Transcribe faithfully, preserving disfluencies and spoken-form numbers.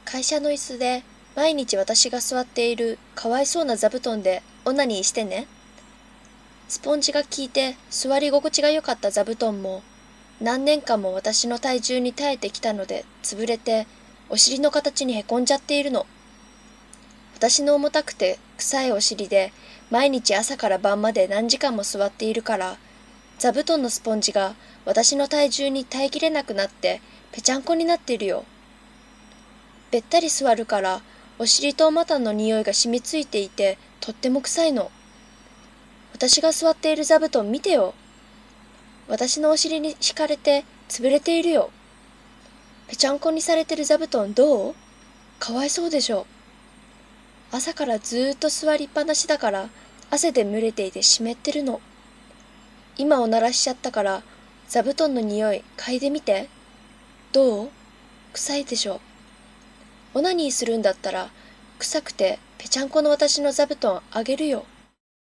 会社の椅子で毎日私が座っているかわいそうな座布団でオナニーしてね。スポンジが効いて座り心地が良かった座布団も何年間も私の体重に耐えてきたので潰れてお尻の形にへこんじゃっているの。私の重たくて臭いお尻で毎日朝から晩まで何時間も座っているから座布団のスポンジが私の体重に耐えきれなくなってぺちゃんこになっているよ。べったり座るからお尻とお股の匂いが染みついていてとっても臭いの。私が座っている座布団見てよ。私のお尻に敷かれて潰れているよ。ぺちゃんこにされてる座布団どう？かわいそうでしょ。朝からずーっと座りっぱなしだから汗で蒸れていて湿ってるの。今おならしちゃったから座布団の匂い嗅いでみて。どう？臭いでしょ。オナニーするんだったら臭くてぺちゃんこの私の座布団あげるよ。